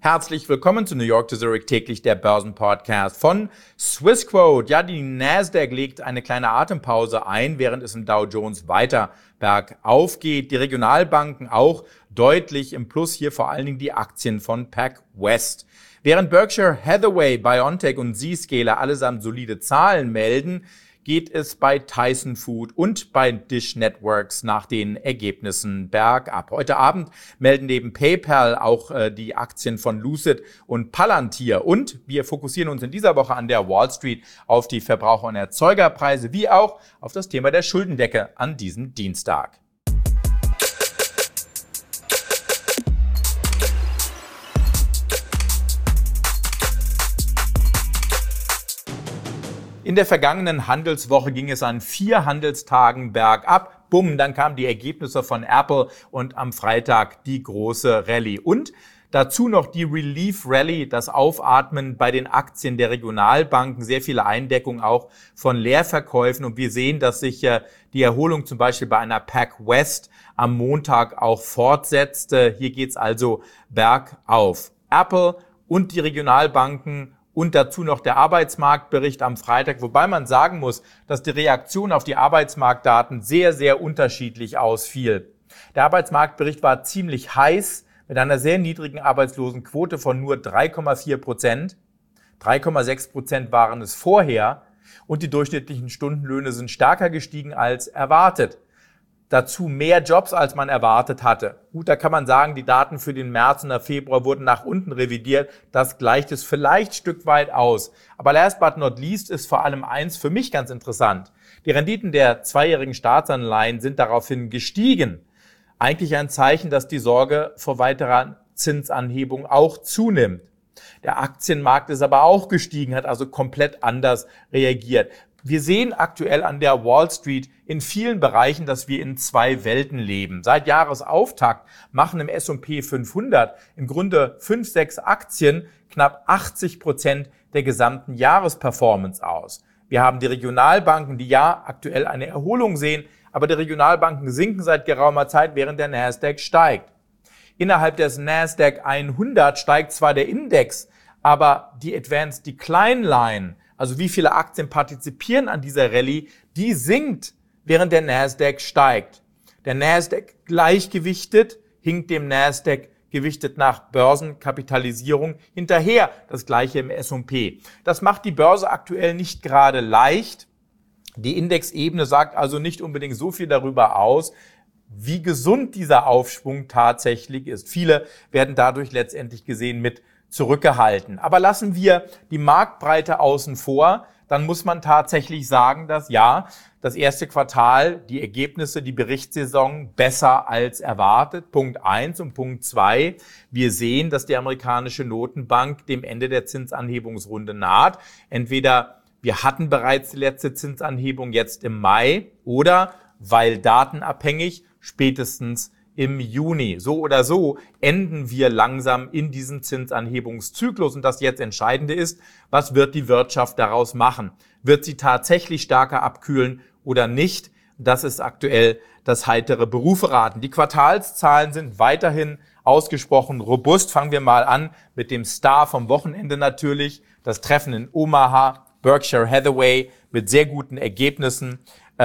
Herzlich willkommen zu New York to Zurich täglich, der Börsenpodcast von Swissquote. Ja, die Nasdaq legt eine kleine Atempause ein, während es im Dow Jones weiter bergauf geht. Die Regionalbanken auch deutlich im Plus, hier vor allen Dingen die Aktien von PacWest. Während Berkshire Hathaway, BioNTech und Zscaler allesamt solide Zahlen melden, geht es bei Tyson Food und bei Dish Networks nach den Ergebnissen bergab. Heute Abend melden neben PayPal auch die Aktien von Lucid und Palantir. Und wir fokussieren uns in dieser Woche an der Wall Street auf die Verbraucher- und Erzeugerpreise, wie auch auf das Thema der Schuldendecke an diesem Dienstag. In der vergangenen Handelswoche ging es an 4 Handelstagen bergab. Bumm, dann kamen die Ergebnisse von Apple und am Freitag die große Rallye. Und dazu noch die Relief Rally, das Aufatmen bei den Aktien der Regionalbanken, sehr viele Eindeckung auch von Leerverkäufen. Und wir sehen, dass sich die Erholung zum Beispiel bei einer PacWest am Montag auch fortsetzte. Hier geht's also bergauf. Apple und die Regionalbanken und dazu noch der Arbeitsmarktbericht am Freitag, wobei man sagen muss, dass die Reaktion auf die Arbeitsmarktdaten sehr, sehr unterschiedlich ausfiel. Der Arbeitsmarktbericht war ziemlich heiß mit einer sehr niedrigen Arbeitslosenquote von nur 3,4%. 3,6% waren es vorher und die durchschnittlichen Stundenlöhne sind stärker gestiegen als erwartet. Dazu mehr Jobs, als man erwartet hatte. Gut, da kann man sagen, die Daten für den März und der Februar wurden nach unten revidiert. Das gleicht es vielleicht ein Stück weit aus. Aber last but not least ist vor allem eins für mich ganz interessant. Die Renditen der 2-jährigen Staatsanleihen sind daraufhin gestiegen. Eigentlich ein Zeichen, dass die Sorge vor weiterer Zinsanhebung auch zunimmt. Der Aktienmarkt ist aber auch gestiegen, hat also komplett anders reagiert. Wir sehen aktuell an der Wall Street in vielen Bereichen, dass wir in 2 Welten leben. Seit Jahresauftakt machen im S&P 500 im Grunde 5, 6 Aktien knapp 80% der gesamten Jahresperformance aus. Wir haben die Regionalbanken, die ja aktuell eine Erholung sehen, aber die Regionalbanken sinken seit geraumer Zeit, während der Nasdaq steigt. Innerhalb des Nasdaq 100 steigt zwar der Index, aber die Advanced Decline Line, also wie viele Aktien partizipieren an dieser Rallye, die sinkt, während der Nasdaq steigt. Der Nasdaq gleichgewichtet hinkt dem Nasdaq gewichtet nach Börsenkapitalisierung hinterher. Das gleiche im S&P. Das macht die Börse aktuell nicht gerade leicht. Die Indexebene sagt also nicht unbedingt so viel darüber aus, wie gesund dieser Aufschwung tatsächlich ist. Viele werden dadurch letztendlich gesehen mit zurückgehalten. Aber lassen wir die Marktbreite außen vor, dann muss man tatsächlich sagen, dass ja, das erste Quartal, die Ergebnisse, die Berichtssaison besser als erwartet. Punkt 1 und Punkt 2. Wir sehen, dass die amerikanische Notenbank dem Ende der Zinsanhebungsrunde naht. Entweder wir hatten bereits die letzte Zinsanhebung jetzt im Mai oder, weil datenabhängig, spätestens im Juni. So oder so enden wir langsam in diesem Zinsanhebungszyklus. Und das jetzt Entscheidende ist, was wird die Wirtschaft daraus machen? Wird sie tatsächlich stärker abkühlen oder nicht? Das ist aktuell das heitere Beruferaten. Die Quartalszahlen sind weiterhin ausgesprochen robust. Fangen wir mal an mit dem Star vom Wochenende natürlich. Das Treffen in Omaha, Berkshire Hathaway mit sehr guten Ergebnissen.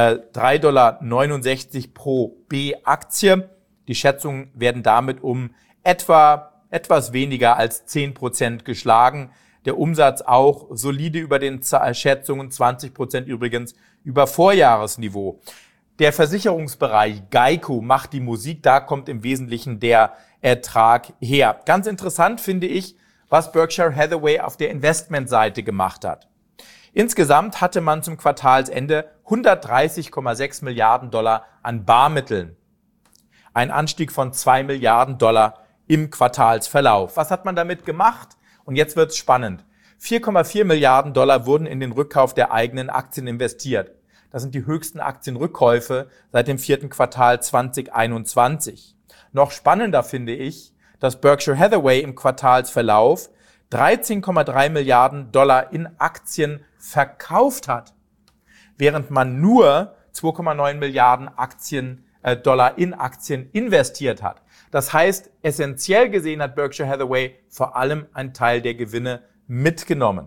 $3,69 pro B-Aktie. Die Schätzungen werden damit um etwas weniger als 10% geschlagen. Der Umsatz auch solide über den Schätzungen, 20% übrigens über Vorjahresniveau. Der Versicherungsbereich GEICO macht die Musik, da kommt im Wesentlichen der Ertrag her. Ganz interessant finde ich, was Berkshire Hathaway auf der Investmentseite gemacht hat. Insgesamt hatte man zum Quartalsende $130,6 Milliarden an Barmitteln. Ein Anstieg von $2 Milliarden im Quartalsverlauf. Was hat man damit gemacht? Und jetzt wird's spannend. 4,4 Milliarden Dollar wurden in den Rückkauf der eigenen Aktien investiert. Das sind die höchsten Aktienrückkäufe seit dem 4. Quartal 2021. Noch spannender finde ich, dass Berkshire Hathaway im Quartalsverlauf 13,3 Milliarden Dollar in Aktien verkauft hat, während man nur 2,9 Milliarden Dollar in Aktien investiert hat. Das heißt, essentiell gesehen hat Berkshire Hathaway vor allem einen Teil der Gewinne mitgenommen.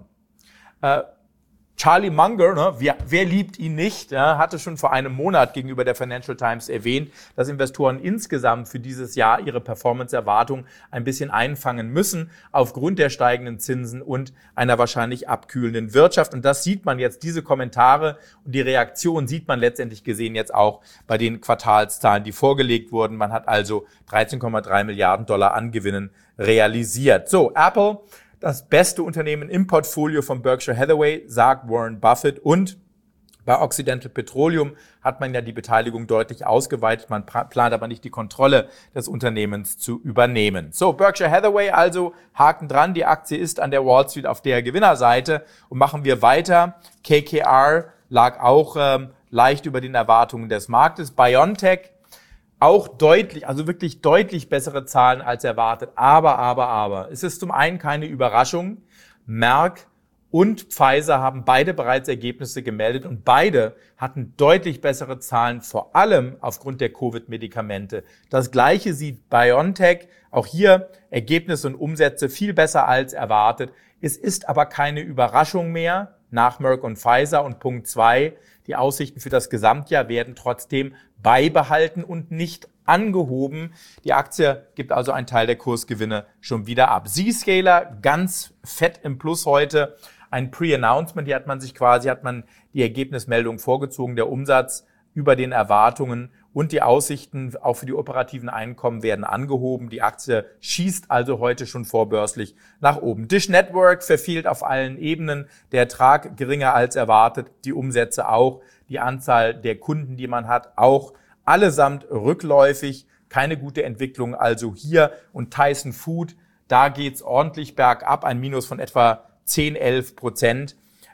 Charlie Munger, ne, wer liebt ihn nicht, ja, hatte schon vor einem Monat gegenüber der Financial Times erwähnt, dass Investoren insgesamt für dieses Jahr ihre Performance-Erwartungen ein bisschen einfangen müssen aufgrund der steigenden Zinsen und einer wahrscheinlich abkühlenden Wirtschaft. Und das sieht man jetzt, diese Kommentare und die Reaktion sieht man letztendlich gesehen jetzt auch bei den Quartalszahlen, die vorgelegt wurden. Man hat also 13,3 Milliarden Dollar an Gewinnen realisiert. So, Apple, das beste Unternehmen im Portfolio von Berkshire Hathaway, sagt Warren Buffett. Und bei Occidental Petroleum hat man ja die Beteiligung deutlich ausgeweitet. Man plant aber nicht, die Kontrolle des Unternehmens zu übernehmen. So, Berkshire Hathaway also, Haken dran. Die Aktie ist an der Wall Street auf der Gewinnerseite. Und machen wir weiter. KKR lag auch leicht über den Erwartungen des Marktes. BioNTech auch deutlich, also wirklich deutlich bessere Zahlen als erwartet. Aber. Es ist zum einen keine Überraschung. Merck und Pfizer haben beide bereits Ergebnisse gemeldet und beide hatten deutlich bessere Zahlen, vor allem aufgrund der Covid-Medikamente. Das Gleiche sieht BioNTech. Auch hier Ergebnisse und Umsätze viel besser als erwartet. Es ist aber keine Überraschung mehr nach Merck und Pfizer. Und Punkt 2, die Aussichten für das Gesamtjahr werden trotzdem beibehalten und nicht angehoben. Die Aktie gibt also einen Teil der Kursgewinne schon wieder ab. Zscaler ganz fett im Plus heute. Ein Pre-Announcement, hier hat man die Ergebnismeldung vorgezogen. Der Umsatz über den Erwartungen und die Aussichten auch für die operativen Einkommen werden angehoben. Die Aktie schießt also heute schon vorbörslich nach oben. Dish Network verfehlt auf allen Ebenen. Der Ertrag geringer als erwartet, die Umsätze auch, die Anzahl der Kunden, die man hat, auch allesamt rückläufig. Keine gute Entwicklung also hier. Und Tyson Food, da geht's ordentlich bergab, ein Minus von etwa 10-11%.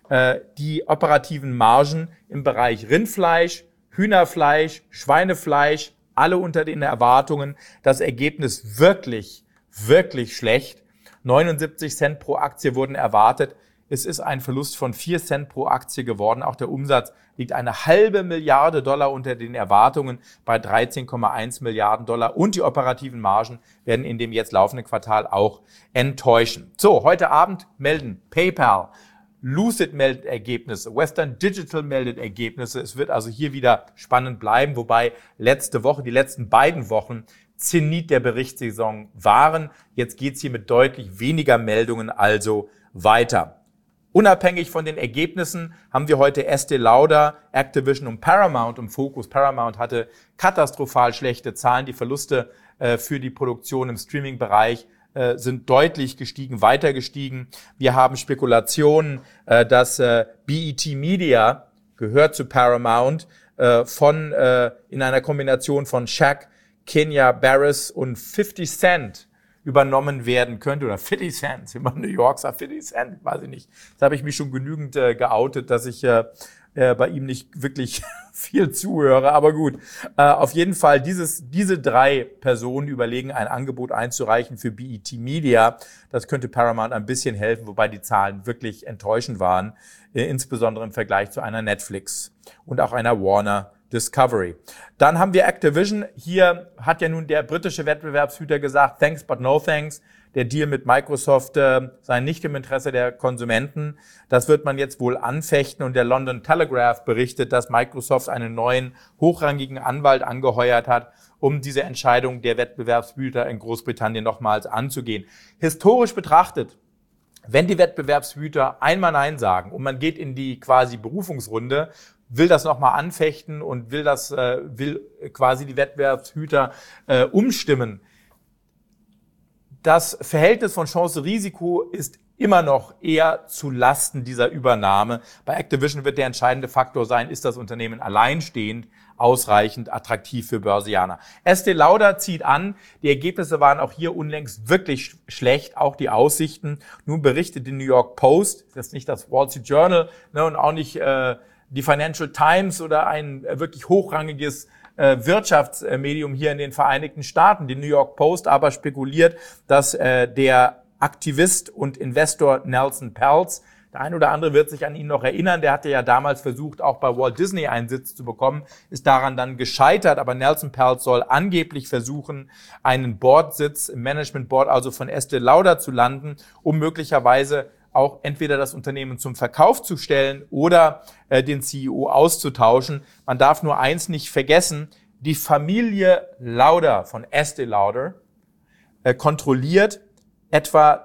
Die operativen Margen im Bereich Rindfleisch, Hühnerfleisch, Schweinefleisch, alle unter den Erwartungen. Das Ergebnis wirklich, wirklich schlecht. 79 Cent pro Aktie wurden erwartet. Es ist ein Verlust von 4 Cent pro Aktie geworden. Auch der Umsatz liegt eine halbe Milliarde Dollar unter den Erwartungen bei 13,1 Milliarden Dollar. Und die operativen Margen werden in dem jetzt laufenden Quartal auch enttäuschen. So, heute Abend melden PayPal, Lucid meldet Ergebnisse, Western Digital meldet Ergebnisse. Es wird also hier wieder spannend bleiben, wobei die letzten beiden Wochen Zenit der Berichtssaison waren. Jetzt geht's hier mit deutlich weniger Meldungen also weiter. Unabhängig von den Ergebnissen haben wir heute Estée Lauder, Activision und Paramount im Fokus. Paramount hatte katastrophal schlechte Zahlen. Die Verluste für die Produktion im Streaming-Bereich sind deutlich gestiegen, weiter gestiegen. Wir haben Spekulationen, dass BET Media, gehört zu Paramount, in einer Kombination von Shaq, Kenya Barris und 50 Cent übernommen werden könnte, oder 50 Cent, immer New York sagt 50 Cent, weiß ich nicht. Da habe ich mich schon genügend geoutet, dass ich bei ihm nicht wirklich viel zuhöre, aber gut. Auf jeden Fall, diese drei Personen überlegen, ein Angebot einzureichen für BET Media. Das könnte Paramount ein bisschen helfen, wobei die Zahlen wirklich enttäuschend waren, insbesondere im Vergleich zu einer Netflix und auch einer Warner Discovery. Dann haben wir Activision. Hier hat ja nun der britische Wettbewerbshüter gesagt, thanks but no thanks. Der Deal mit Microsoft sei nicht im Interesse der Konsumenten. Das wird man jetzt wohl anfechten. Und der London Telegraph berichtet, dass Microsoft einen neuen hochrangigen Anwalt angeheuert hat, um diese Entscheidung der Wettbewerbshüter in Großbritannien nochmals anzugehen. Historisch betrachtet, wenn die Wettbewerbshüter einmal Nein sagen und man geht in die quasi Berufungsrunde, will das nochmal anfechten und will quasi die Wettbewerbshüter umstimmen. Das Verhältnis von Chance-Risiko ist immer noch eher zu Lasten dieser Übernahme. Bei Activision wird der entscheidende Faktor sein, ist das Unternehmen alleinstehend ausreichend attraktiv für Börsianer. Estée Lauder zieht an. Die Ergebnisse waren auch hier unlängst wirklich schlecht, auch die Aussichten. Nun berichtet die New York Post, das ist nicht das Wall Street Journal, und auch nicht die Financial Times oder ein wirklich hochrangiges Wirtschaftsmedium hier in den Vereinigten Staaten. Die New York Post aber spekuliert, dass der Aktivist und Investor Nelson Peltz Der ein oder andere wird sich an ihn noch erinnern. Der hatte ja damals versucht, auch bei Walt Disney einen Sitz zu bekommen, ist daran dann gescheitert. Aber Nelson Peltz soll angeblich versuchen, einen Boardsitz im Management Board, also von Estée Lauder, zu landen, um möglicherweise auch entweder das Unternehmen zum Verkauf zu stellen oder den CEO auszutauschen. Man darf nur eins nicht vergessen: Die Familie Lauder von Estée Lauder kontrolliert etwa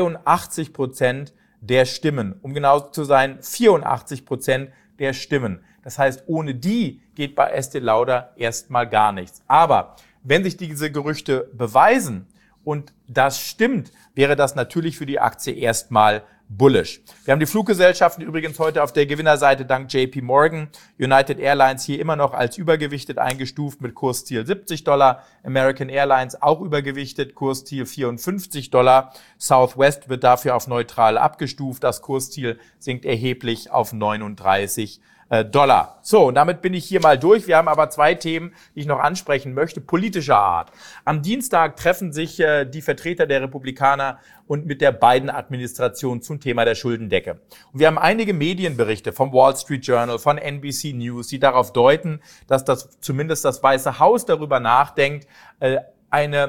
82% der Stimmen. Um genau zu sein, 84% der Stimmen. Das heißt, ohne die geht bei Estée Lauder erstmal gar nichts. Aber wenn sich diese Gerüchte beweisen und das stimmt, wäre das natürlich für die Aktie erstmal bullish. Wir haben die Fluggesellschaften übrigens heute auf der Gewinnerseite dank JP Morgan. United Airlines hier immer noch als übergewichtet eingestuft mit Kursziel $70. American Airlines auch übergewichtet, Kursziel $54. Southwest wird dafür auf neutral abgestuft. Das Kursziel sinkt erheblich auf $39. So, und damit bin ich hier mal durch. Wir haben aber zwei Themen, die ich noch ansprechen möchte, politischer Art. Am Dienstag treffen sich die Vertreter der Republikaner und mit der Biden-Administration zum Thema der Schuldendecke. Und wir haben einige Medienberichte vom Wall Street Journal, von NBC News, die darauf deuten, dass zumindest das Weiße Haus darüber nachdenkt, ein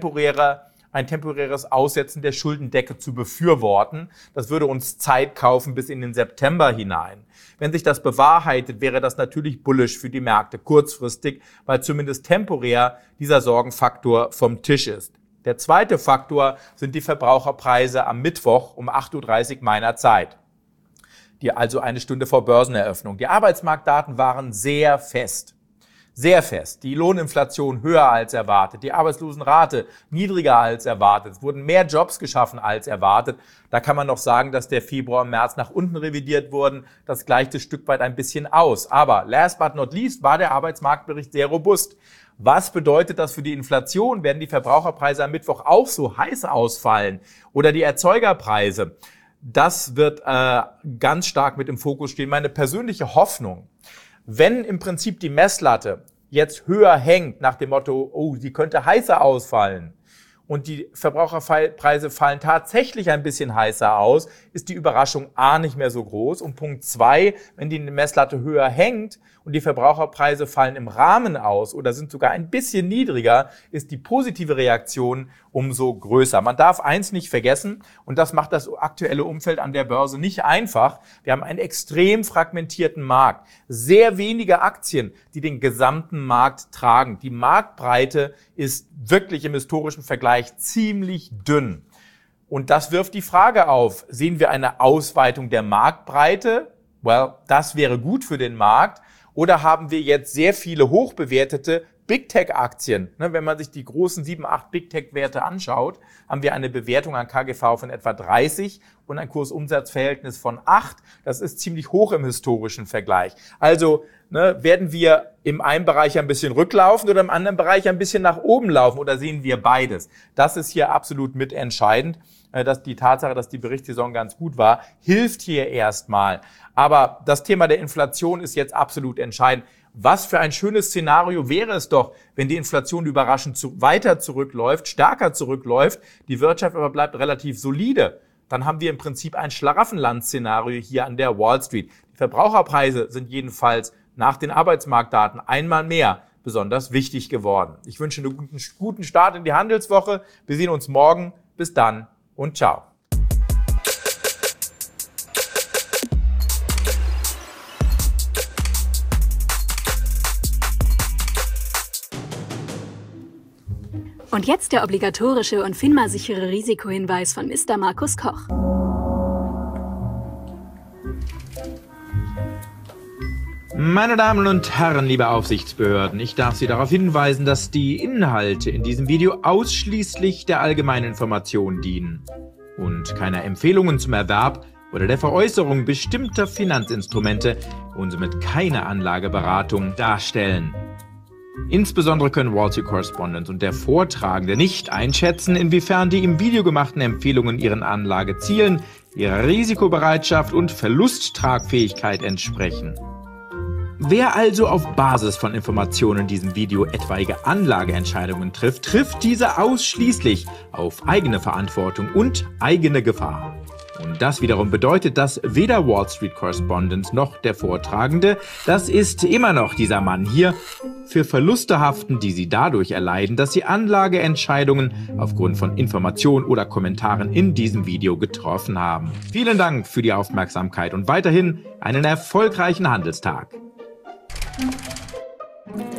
temporäres Aussetzen der Schuldendecke zu befürworten. Das würde uns Zeit kaufen bis in den September hinein. Wenn sich das bewahrheitet, wäre das natürlich bullish für die Märkte kurzfristig, weil zumindest temporär dieser Sorgenfaktor vom Tisch ist. Der zweite Faktor sind die Verbraucherpreise am Mittwoch um 8:30 Uhr meiner Zeit. Also eine Stunde vor Börseneröffnung. Die Arbeitsmarktdaten waren sehr fest. Sehr fest. Die Lohninflation höher als erwartet, die Arbeitslosenrate niedriger als erwartet. Es wurden mehr Jobs geschaffen als erwartet. Da kann man noch sagen, dass der Februar und März nach unten revidiert wurden. Das gleicht ein Stück weit ein bisschen aus. Aber last but not least war der Arbeitsmarktbericht sehr robust. Was bedeutet das für die Inflation? Werden die Verbraucherpreise am Mittwoch auch so heiß ausfallen? Oder die Erzeugerpreise? Das wird ganz stark mit im Fokus stehen. Meine persönliche Hoffnung: Wenn im Prinzip die Messlatte jetzt höher hängt, nach dem Motto, oh, sie könnte heißer ausfallen, und die Verbraucherpreise fallen tatsächlich ein bisschen heißer aus, ist die Überraschung A nicht mehr so groß. Und Punkt 2, wenn die Messlatte höher hängt und die Verbraucherpreise fallen im Rahmen aus oder sind sogar ein bisschen niedriger, ist die positive Reaktion umso größer. Man darf eins nicht vergessen, und das macht das aktuelle Umfeld an der Börse nicht einfach: Wir haben einen extrem fragmentierten Markt. Sehr wenige Aktien, die den gesamten Markt tragen. Die Marktbreite ist wirklich im historischen Vergleich ziemlich dünn. Und das wirft die Frage auf: Sehen wir eine Ausweitung der Marktbreite? Das wäre gut für den Markt. Oder haben wir jetzt sehr viele hochbewertete Big Tech-Aktien? Wenn man sich die großen 7, 8 Big Tech-Werte anschaut, haben wir eine Bewertung an KGV von etwa 30 und ein Kurs-Umsatz-Verhältnis von 8. Das ist ziemlich hoch im historischen Vergleich. Also werden wir im einen Bereich ein bisschen rücklaufen oder im anderen Bereich ein bisschen nach oben laufen, oder sehen wir beides? Das ist hier absolut mitentscheidend. Dass die Tatsache, dass die Berichtssaison ganz gut war, hilft hier erstmal. Aber das Thema der Inflation ist jetzt absolut entscheidend. Was für ein schönes Szenario wäre es doch, wenn die Inflation überraschend weiter zurückläuft, stärker zurückläuft, die Wirtschaft aber bleibt relativ solide. Dann haben wir im Prinzip ein Schlaraffenland-Szenario hier an der Wall Street. Die Verbraucherpreise sind jedenfalls nach den Arbeitsmarktdaten einmal mehr besonders wichtig geworden. Ich wünsche einen guten Start in die Handelswoche. Wir sehen uns morgen. Bis dann und ciao. Und jetzt der obligatorische und FINMA-sichere Risikohinweis von Mr. Markus Koch. Meine Damen und Herren, liebe Aufsichtsbehörden, ich darf Sie darauf hinweisen, dass die Inhalte in diesem Video ausschließlich der allgemeinen Information dienen und keiner Empfehlungen zum Erwerb oder der Veräußerung bestimmter Finanzinstrumente und somit keine Anlageberatung darstellen. Insbesondere können Wall Street Correspondent und der Vortragende nicht einschätzen, inwiefern die im Video gemachten Empfehlungen ihren Anlagezielen, ihrer Risikobereitschaft und Verlusttragfähigkeit entsprechen. Wer also auf Basis von Informationen in diesem Video etwaige Anlageentscheidungen trifft diese ausschließlich auf eigene Verantwortung und eigene Gefahr. Und das wiederum bedeutet, dass weder Wall Street Correspondent noch der Vortragende, das ist immer noch dieser Mann hier, für Verluste haften, die sie dadurch erleiden, dass sie Anlageentscheidungen aufgrund von Informationen oder Kommentaren in diesem Video getroffen haben. Vielen Dank für die Aufmerksamkeit und weiterhin einen erfolgreichen Handelstag.